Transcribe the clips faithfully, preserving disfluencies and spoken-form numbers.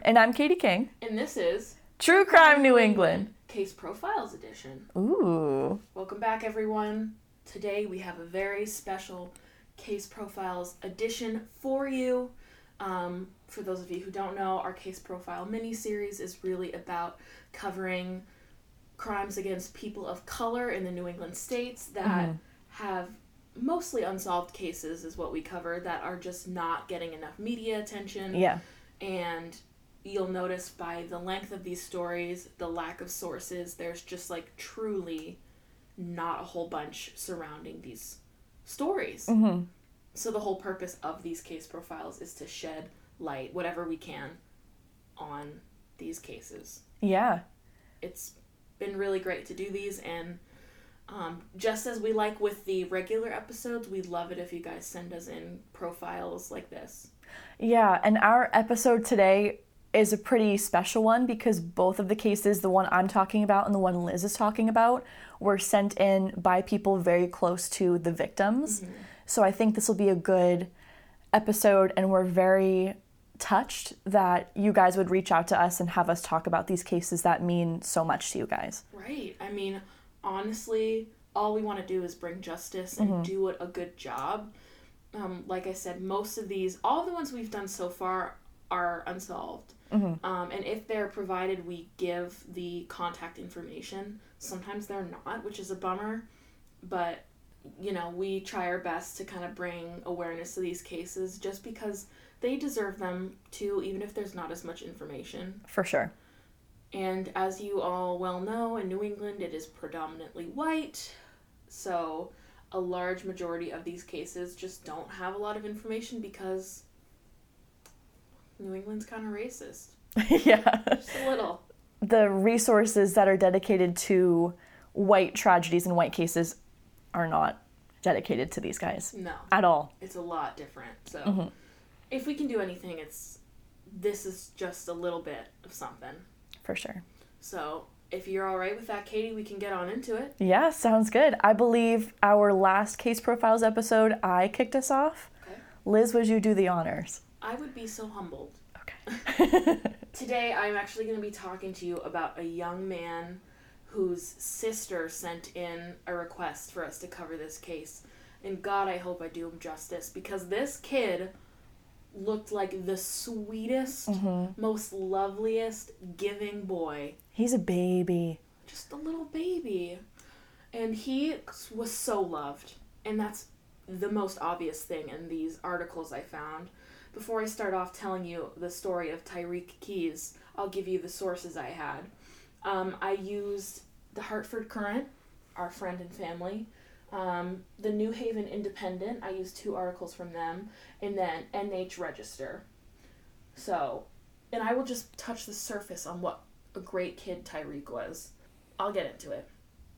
And I'm Katie King. And this is True Crime New England. Case Profiles Edition. Ooh. Welcome back, everyone. Today we have a very special Case Profiles edition for you. Um, for those of you who don't know, our Case Profile mini-series is really about covering crimes against people of color in the New England states that mm-hmm. have mostly unsolved cases is what we cover that are just not getting enough media attention. Yeah. And you'll notice by the length of these stories, the lack of sources, there's just like truly not a whole bunch surrounding these stories. Mm-hmm. So the whole purpose of these case profiles is to shed light, whatever we can, on these cases. Yeah. It's been really great to do these, and um, just as we like with the regular episodes, we'd love it if you guys send us in profiles like this. Yeah, and our episode today is a pretty special one because both of the cases, the one I'm talking about and the one Liz is talking about, were sent in by people very close to the victims. Mm-hmm. So I think this will be a good episode, and we're very touched that you guys would reach out to us and have us talk about these cases that mean so much to you guys. Right. I mean, honestly, all we want to do is bring justice and mm-hmm. do it a good job. Um, like I said, most of these, all of the ones we've done so far are unsolved. Mm-hmm. Um, and if they're provided, we give the contact information. Sometimes they're not, which is a bummer. But, you know, we try our best to kind of bring awareness to these cases just because they deserve them too, even if there's not as much information. For sure. And as you all well know, in New England, it is predominantly white. So a large majority of these cases just don't have a lot of information because New England's kind of racist. Yeah. Just a little. The resources that are dedicated to white tragedies and white cases are not dedicated to these guys. No. At all. It's a lot different. So mm-hmm. if we can do anything, it's this is just a little bit of something. For sure. So if you're all right with that, Katie, we can get on into it. Yeah, sounds good. I believe our last Case Profiles episode, I kicked us off. Okay. Liz, would you do the honors? I would be so humbled. Okay. Today, I'm actually going to be talking to you about a young man whose sister sent in a request for us to cover this case. And God, I hope I do him justice, because this kid looked like the sweetest, mm-hmm. most loveliest, giving boy. He's a baby. Just a little baby. And he was so loved. And that's the most obvious thing in these articles I found. Before I start off telling you the story of Tyreek Keys, I'll give you the sources I had. Um, I used the Hartford Courant, our friend and family, um, the New Haven Independent, I used two articles from them, and then N H Register. So, and I will just touch the surface on what a great kid Tyreek was. I'll get into it.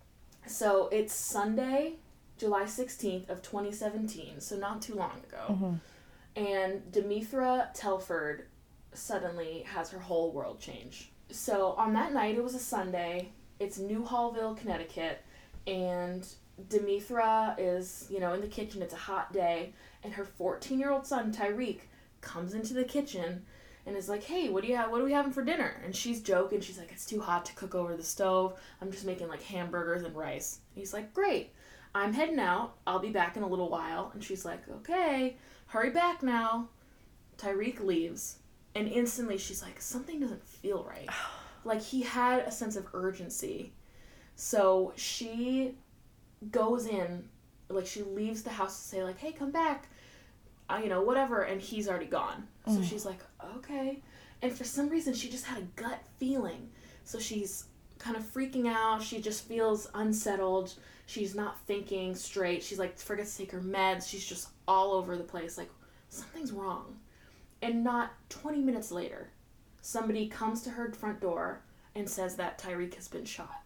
So, it's Sunday, July sixteenth of twenty seventeen, so not too long ago. Mm-hmm. And Demithra Telford suddenly has her whole world change. So on that night, it was a Sunday, it's New Hallville, Connecticut, and Demithra is, you know, in the kitchen, it's a hot day, and her fourteen-year-old son, Tyreek, comes into the kitchen and is like, hey, what do you have, what are we having for dinner? And she's joking, she's like, it's too hot to cook over the stove, I'm just making like hamburgers and rice. And he's like, great, I'm heading out, I'll be back in a little while. And she's like, okay, hurry back now. Tyreek leaves. And instantly she's like, something doesn't feel right. Like, he had a sense of urgency. So she goes in, like, she leaves the house to say, like, hey, come back. Uh, you know, whatever. And he's already gone. So Mm. she's like, okay. And for some reason, she just had a gut feeling. So she's kind of freaking out. She just feels unsettled. She's not thinking straight. She's like, forgets to take her meds. She's just all over the place. Like, something's wrong. And not twenty minutes later, somebody comes to her front door and says that Tyreek has been shot.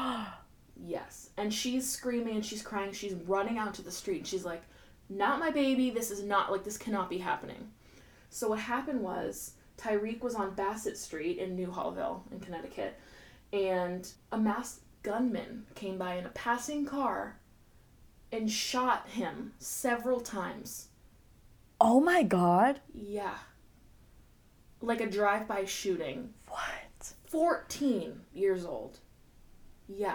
Yes. And she's screaming and she's crying. She's running out to the street. And she's like, not my baby. This is not, like, this cannot be happening. So what happened was Tyreek was on Bassett Street in New Hallville in Connecticut. And a masked gunman came by in a passing car and shot him several times. Oh my God. Yeah. Like a drive-by shooting. What? fourteen years old. Yeah.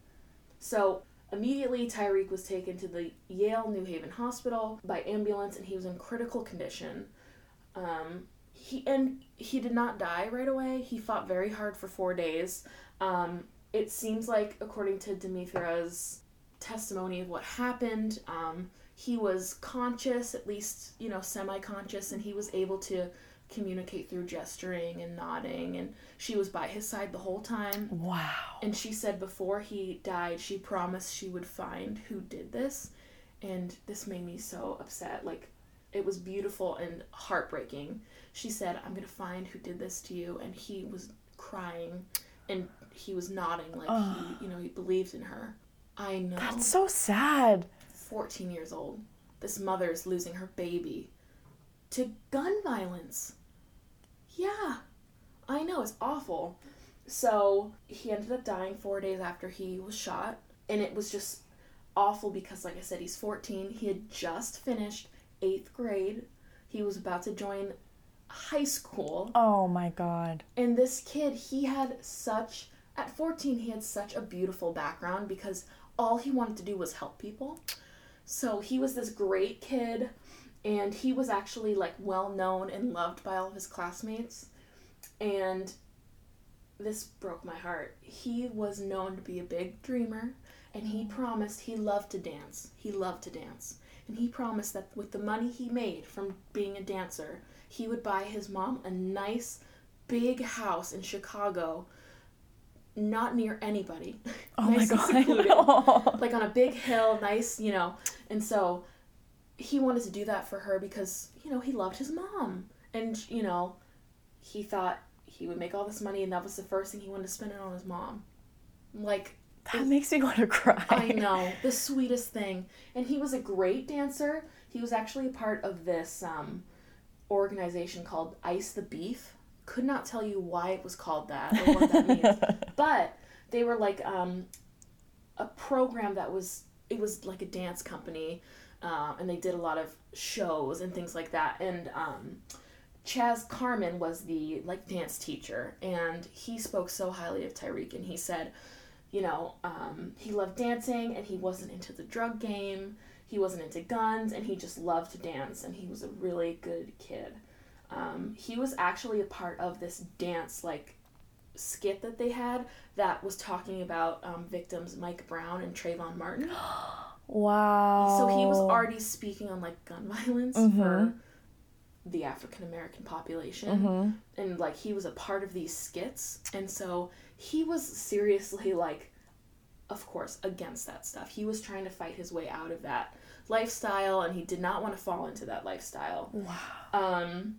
So immediately Tyreek was taken to the Yale New Haven Hospital by ambulance, and he was in critical condition. Um, he and he did not die right away. He fought very hard for four days. Um, it seems like, according to Demithra's testimony of what happened, um, he was conscious, at least, you know, semi-conscious, and he was able to communicate through gesturing and nodding, and she was by his side the whole time. Wow. And she said before he died, she promised she would find who did this, and this made me so upset. Like, it was beautiful and heartbreaking. She said, I'm gonna find who did this to you, and he was crying, and he was nodding like uh, he, you know, he believed in her. I know. That's so sad. fourteen years old. This mother is losing her baby to gun violence. Yeah, I know, it's awful. So he ended up dying four days after he was shot, and it was just awful because, like I said, he's fourteen. He had just finished eighth grade. He was about to join high school. Oh my God. And this kid, he had such, at fourteen, he had such a beautiful background because all he wanted to do was help people. So he was this great kid, and he was actually, like, well-known and loved by all of his classmates. And this broke my heart. He was known to be a big dreamer, and he promised he loved to dance. He loved to dance. And he promised that with the money he made from being a dancer, he would buy his mom a nice, big house in Chicago, not near anybody. Oh nice my God. and secluded. No. Like on a big hill, nice, you know. And so he wanted to do that for her because, you know, he loved his mom. And, you know, he thought he would make all this money, and that was the first thing he wanted to spend it on his mom. Like, that it, makes me want to cry. I know. The sweetest thing. And he was a great dancer. He was actually a part of this um, organization called Ice the Beef. Could not tell you why it was called that or what that means. But they were like um, a program that was, it was like a dance company, uh, and they did a lot of shows and things like that. And um, Chaz Carmen was the like dance teacher, and he spoke so highly of Tyreek, and he said, you know, um, he loved dancing, and he wasn't into the drug game, he wasn't into guns, and he just loved to dance, and he was a really good kid. Um, he was actually a part of this dance, like, skit that they had that was talking about um, victims Mike Brown and Trayvon Martin. Wow. So he was already speaking on, like, gun violence mm-hmm. for the African-American population. Mm-hmm. And, like, he was a part of these skits. And so he was seriously, like, of course, against that stuff. He was trying to fight his way out of that lifestyle, and he did not want to fall into that lifestyle. Wow. Um...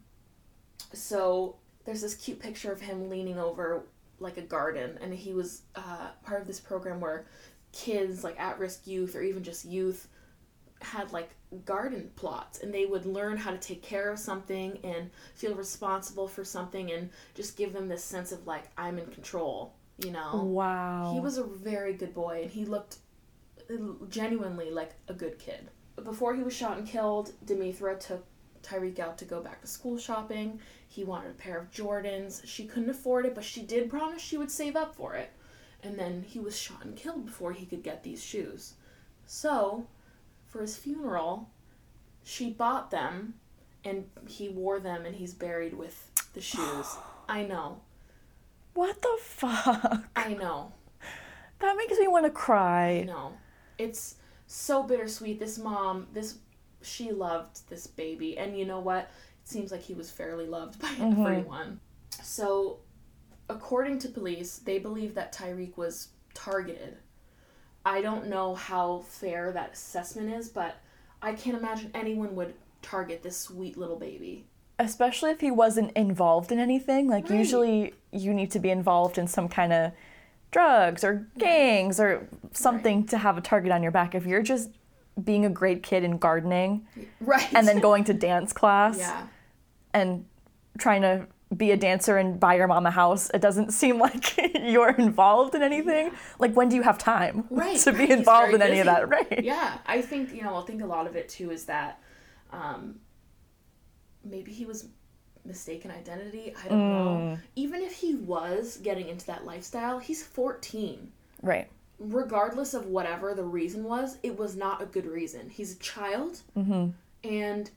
So there's this cute picture of him leaning over like a garden, and he was uh, part of this program where kids, like at-risk youth or even just youth, had like garden plots, and they would learn how to take care of something and feel responsible for something, and just give them this sense of like, I'm in control, you know? Wow. He was a very good boy, and he looked genuinely like a good kid. Before he was shot and killed, Demithra took Tyreek out to go back to school shopping. He wanted a pair of Jordans. She couldn't afford it, but she did promise she would save up for it. And then he was shot and killed before he could get these shoes. So, for his funeral, she bought them, and he wore them, and he's buried with the shoes. I know. What the fuck? I know. That makes me want to cry. I know. It's so bittersweet. This mom, this she loved this baby, and you know what? It seems like he was fairly loved by mm-hmm. everyone. So, according to police, they believe that Tyreek was targeted. I don't know how fair that assessment is, but I can't imagine anyone would target this sweet little baby. Especially if he wasn't involved in anything. Like, right. Usually you need to be involved in some kind of drugs or gangs or something right. to have a target on your back. If you're just being a great kid and gardening, right, and then going to dance class, yeah, and trying to be a dancer and buy your mom a house, it doesn't seem like you're involved in anything. Yeah. Like, when do you have time right, to right. be involved in busy. any of that? Right. Yeah, I think, you know, I think a lot of it too is that um, maybe he was mistaken identity. I don't mm. know. Even if he was getting into that lifestyle, he's fourteen. Right. Regardless of whatever the reason was, it was not a good reason. He's a child. Mm-hmm. And,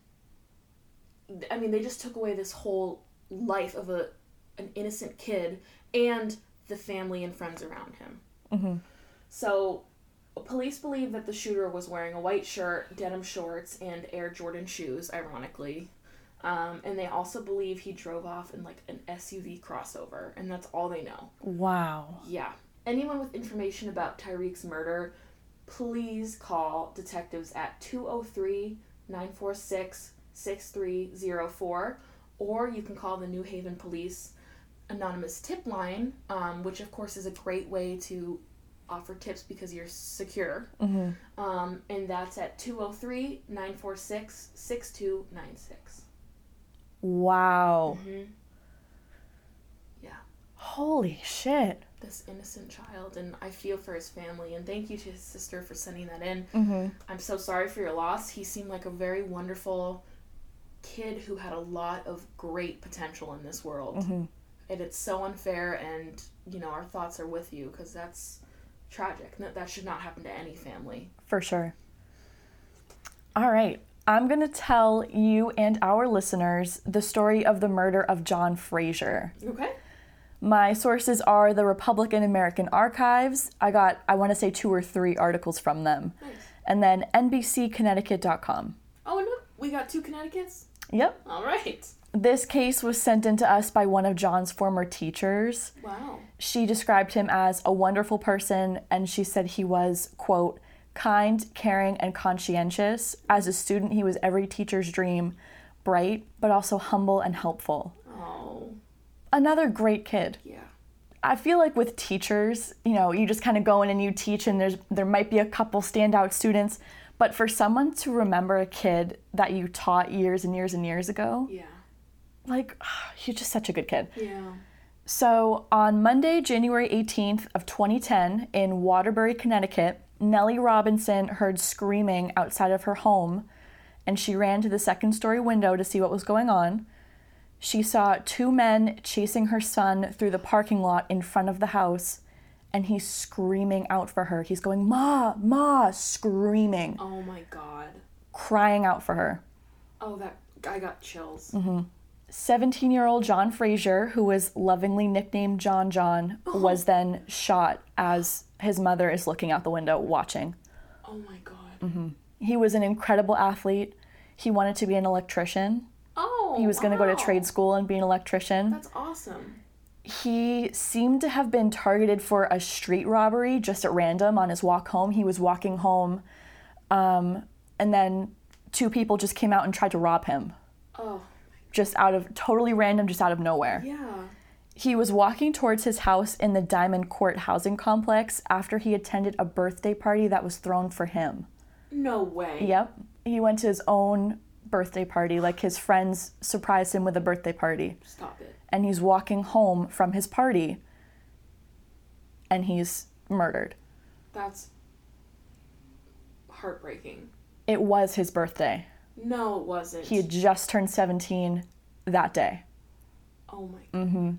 I mean, they just took away this whole life of a an innocent kid and the family and friends around him. Mm-hmm. So, police believe that the shooter was wearing a white shirt, denim shorts, and Air Jordan shoes, ironically. Um, and they also believe he drove off in, like, an S U V crossover, and that's all they know. Wow. Yeah. Anyone with information about Tyreek's murder, please call detectives at two oh three, nine four six, six three oh four, or you can call the New Haven Police anonymous tip line, um, which of course is a great way to offer tips because you're secure. Mm-hmm. Um, and that's at two oh three, nine four six, six two nine six. Wow. Mm-hmm. Yeah. Holy shit. This innocent child, and I feel for his family, and thank you to his sister for sending that in. Mm-hmm. I'm so sorry for your loss. He seemed like a very wonderful kid who had a lot of great potential in this world. Mm-hmm. And it's so unfair, and, you know, our thoughts are with you, because that's tragic. That, that should not happen to any family. For sure. All right. I'm going to tell you and our listeners the story of the murder of John Frazier. Okay. My sources are the Republican American Archives. I got, I want to say, two or three articles from them. Nice. And then N B C Connecticut dot com. Oh, no. We got two Connecticut's? Yep. All right. This case was sent in to us by one of John's former teachers. Wow. She described him as a wonderful person, and she said he was, quote, kind, caring, and conscientious. As a student, he was every teacher's dream, bright, but also humble and helpful. Oh. Another great kid. Yeah. I feel like with teachers, you know, you just kind of go in and you teach, and there's there might be a couple standout students, but for someone to remember a kid that you taught years and years and years ago, Yeah. like, you're just such a good kid. Yeah. So on Monday, January eighteenth of twenty ten, in Waterbury, Connecticut, Nellie Robinson heard screaming outside of her home, and she ran to the second story window to see what was going on. She saw two men chasing her son through the parking lot in front of the house, and he's screaming out for her. He's going, "Ma, Ma," screaming. Oh my God. Crying out for her. Oh, that, I got chills. Mm-hmm. seventeen-year-old John Frazier, who was lovingly nicknamed John John, Oh. was then shot as his mother is looking out the window watching. Oh my God. Mm-hmm. He was an incredible athlete. He wanted to be an electrician. Oh, He was going to wow. go to trade school and be an electrician. That's awesome. He seemed to have been targeted for a street robbery just at random on his walk home. He was walking home, um, and then two people just came out and tried to rob him. Oh. Just out of, totally random, just out of nowhere. Yeah. He was walking towards his house in the Diamond Court housing complex after he attended a birthday party that was thrown for him. No way. Yep. He went to his own birthday party, like his friends surprised him with a birthday party. Stop it. And he's walking home from his party, and he's murdered. That's heartbreaking. It was his birthday. No, it wasn't. He had just turned seventeen that day. Oh my God. Mm-hmm.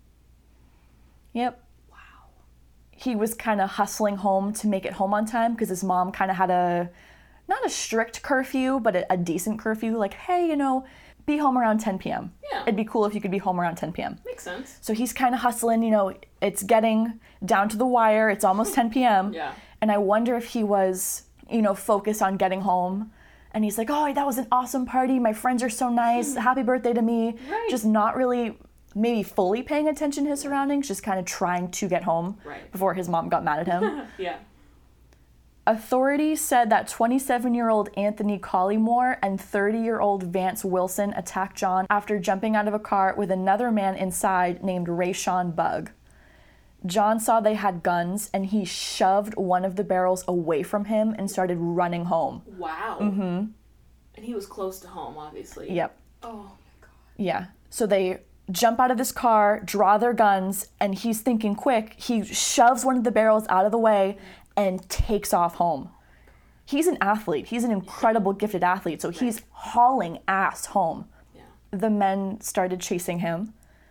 Yep. Wow. He was kind of hustling home to make it home on time because his mom kind of had a, not a strict curfew, but a, a decent curfew. Like, hey, you know, be home around ten p.m. Yeah. It'd be cool if you could be home around ten p.m. Makes sense. So he's kind of hustling, you know, it's getting down to the wire. It's almost ten p.m. Yeah. And I wonder if he was, you know, focused on getting home. And he's like, oh, that was an awesome party. My friends are so nice. Happy birthday to me. Right. Just not really maybe fully paying attention to his surroundings, just kind of trying to get home Right. before his mom got mad at him. Yeah. Authorities said that twenty-seven-year-old Anthony Collymore and thirty-year-old Vance Wilson attacked John after jumping out of a car with another man inside named Rayshawn Bugg. John saw they had guns, and he shoved one of the barrels away from him and started running home. Wow. Mm-hmm. And he was close to home, obviously. Yep. Oh my God. Yeah. So they jump out of this car, draw their guns, and he's thinking quick. He shoves one of the barrels out of the way and takes off home. He's an athlete. He's an incredible, gifted athlete, so he's hauling ass home. Yeah. the men started chasing him.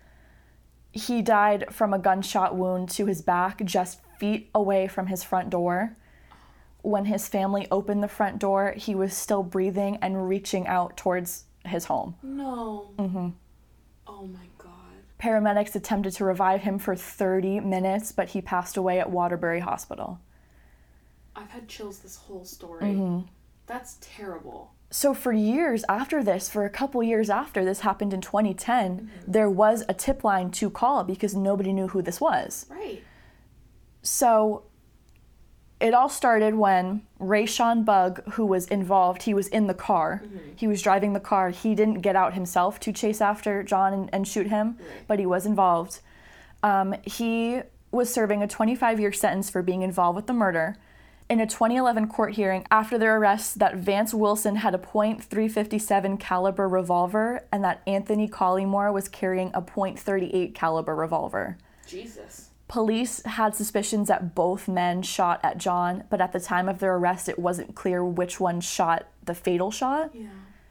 He died from a gunshot wound to his back just feet away from his front door. When his family opened the front door, he was still breathing and reaching out towards his home. No. Mm-hmm. Oh my God. Paramedics attempted to revive him for thirty minutes, but he passed away at Waterbury Hospital. I've had chills this whole story. Mm-hmm. That's terrible. So for years after this, for a couple years after this happened in twenty ten, mm-hmm. there was a tip line to call because nobody knew who this was. Right. So it all started when Rayshawn Bugg, who was involved, he was in the car. Mm-hmm. He was driving the car. He didn't get out himself to chase after John and, and shoot him, right. but he was involved. Um, he was serving a twenty-five-year sentence for being involved with the murder. In a twenty eleven court hearing after their arrest, that Vance Wilson had a point three fifty-seven caliber revolver and that Anthony Collymore was carrying a point thirty-eight caliber revolver. Jesus. Police had suspicions that both men shot at John, but at the time of their arrest, it wasn't clear which one shot the fatal shot. Yeah.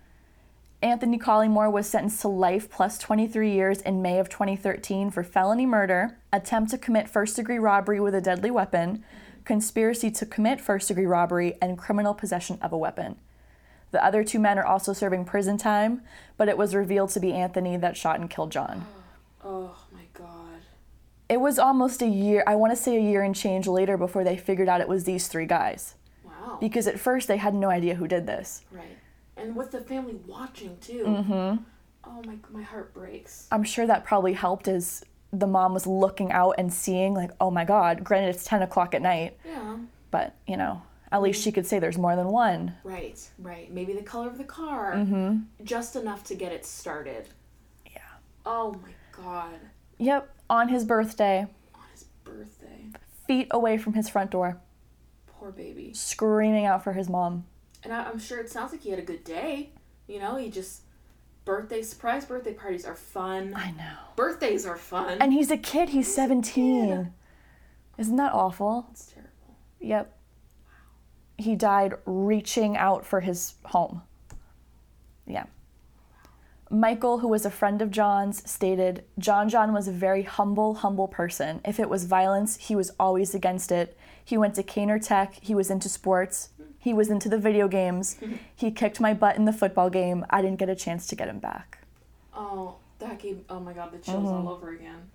Anthony Collymore was sentenced to life plus twenty-three years in May of twenty thirteen for felony murder, attempt to commit first-degree robbery with a deadly weapon, conspiracy to commit first-degree robbery, and criminal possession of a weapon. The other two men are also serving prison time, but it was revealed to be Anthony that shot and killed John. Oh, my God. It was almost a year, I want to say a year and change later before they figured out it was these three guys. Wow. Because at first they had no idea who did this. Right. And with the family watching, too. Mm-hmm. Oh, my, my heart breaks. I'm sure that probably helped as the mom was looking out and seeing, like, oh my God, granted it's ten o'clock at night. Yeah. But, you know, at least she could say there's more than one. Right, right. Maybe the color of the car. Mm-hmm. Just enough to get it started. Yeah. Oh my God. Yep, on his birthday. On his birthday. Feet away from his front door. Poor baby. Screaming out for his mom. And I, I'm sure it sounds like he had a good day. You know, he just... Birthday, surprise birthday parties are fun. I know. Birthdays are fun. And he's a kid. He's, he's seventeen. Isn't that awful? It's terrible. Yep. Wow. He died reaching out for his home. Yeah. Wow. Michael, who was a friend of John's, stated, John John was a very humble, humble person. If it was violence, he was always against it. He went to Kaner Tech. He was into sports. He was into the video games. He kicked my butt in the football game. I didn't get a chance to get him back. Oh, that gave, oh my God, the chills Mm-hmm. all over again.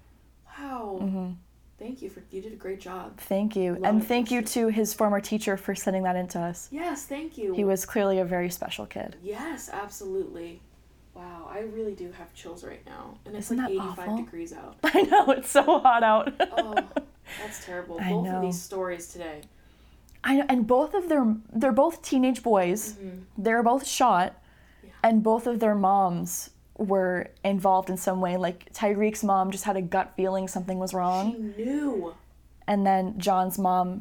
Wow. Mm-hmm. Thank you for, you did a great job. Thank you. Love and it. thank you to his former teacher for sending that into us. Yes, thank you. He was clearly a very special kid. Yes, absolutely. Wow, I really do have chills right now. And it's Isn't like that eighty-five awful? degrees out. I know, it's so hot out. Oh, that's terrible. I Both know. of these stories today. I know, and both of their, they're both teenage boys. Mm-hmm. They were both shot, Yeah. and both of their moms were involved in some way. Like, Tyreek's mom just had a gut feeling something was wrong. She knew. And then John's mom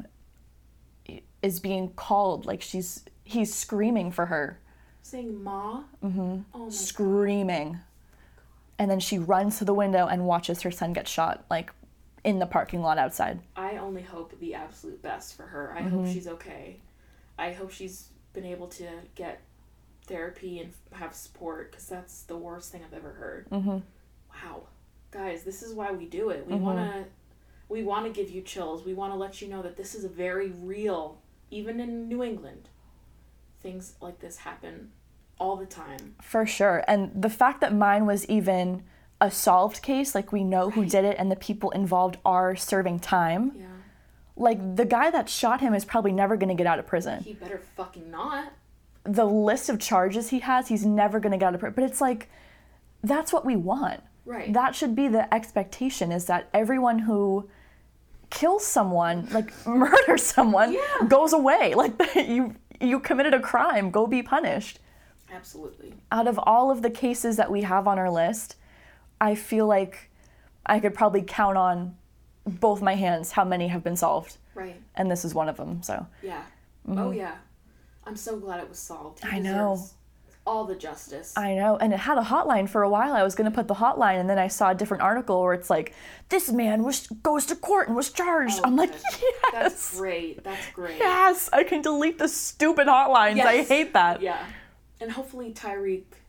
is being called, like she's, he's screaming for her. Saying Ma? Mm-hmm. Oh my Screaming. God. And then she runs to the window and watches her son get shot, like, in the parking lot outside. I only hope the absolute best for her. I Mm-hmm. hope she's okay. I hope she's been able to get therapy and have support, because that's the worst thing I've ever heard. Mm-hmm. Wow. Guys, this is why we do it. We Mm-hmm. want to we want to give you chills. We want to let you know that this is a very real, even in New England. Things like this happen all the time. For sure. And the fact that mine was even a solved case, like we know who Right. did it and the people involved are serving time. Yeah. Like, the guy that shot him is probably never going to get out of prison. He better fucking not. The list of charges he has, he's never going to get out of prison. But it's like, that's what we want. Right. That should be the expectation, is that everyone who kills someone, like murders someone, Yeah. goes away. Like, you you committed a crime, go be punished. Absolutely. Out of all of the cases that we have on our list, I feel like I could probably count on both my hands how many have been solved. Right. And this is one of them, so. Yeah. Oh, yeah. I'm so glad it was solved. He I know. deserves all the justice. I know, and it had a hotline for a while. I was going to put the hotline, and then I saw a different article where it's like, this man was goes to court and was charged. Oh, I'm like, good. yes! That's great. That's great. Yes! I can delete the stupid hotlines. I Yes. hate that. Yeah. And hopefully Tyreek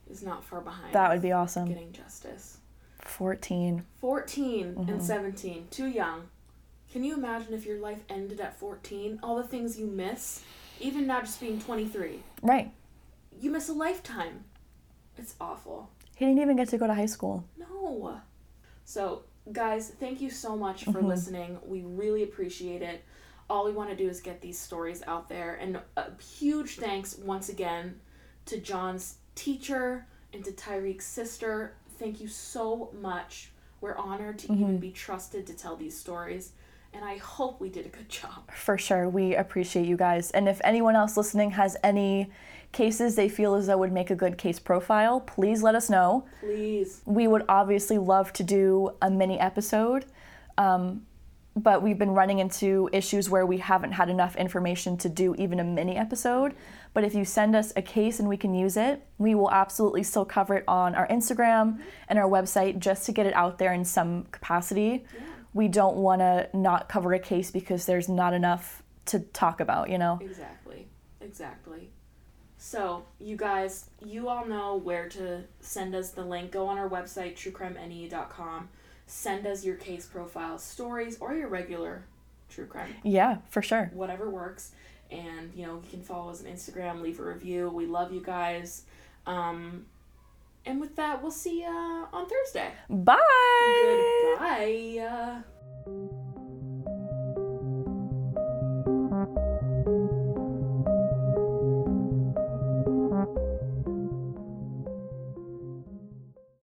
is not far behind. That would be awesome. Getting justice. fourteen. fourteen Mm-hmm. and seventeen. Too young. Can you imagine if your life ended at fourteen? All the things you miss, even now just being twenty-three. Right. You miss a lifetime. It's awful. He didn't even get to go to high school. No. So, guys, thank you so much for Mm-hmm. listening. We really appreciate it. All we want to do is get these stories out there. And a huge thanks once again to John's teacher and to Tyreek's sister. Thank you so much. We're honored to Mm-hmm. even be trusted to tell these stories. And I hope we did a good job. For sure. We appreciate you guys. And if anyone else listening has any cases they feel as though would make a good case profile, please let us know. Please. We would obviously love to do a mini episode, um, but we've been running into issues where we haven't had enough information to do even a mini episode. But if you send us a case and we can use it, we will absolutely still cover it on our Instagram and our website just to get it out there in some capacity. Yeah. We don't want to not cover a case because there's not enough to talk about, you know? Exactly. Exactly. So, you guys, you all know where to send us the link. Go on our website, true crime n e dot com. Send us your case profile stories or your regular true crime, Yeah, for sure. whatever works. And, you know, you can follow us on Instagram, leave a review. We love you guys. Um, and with that, we'll see you on Thursday. Bye! Goodbye.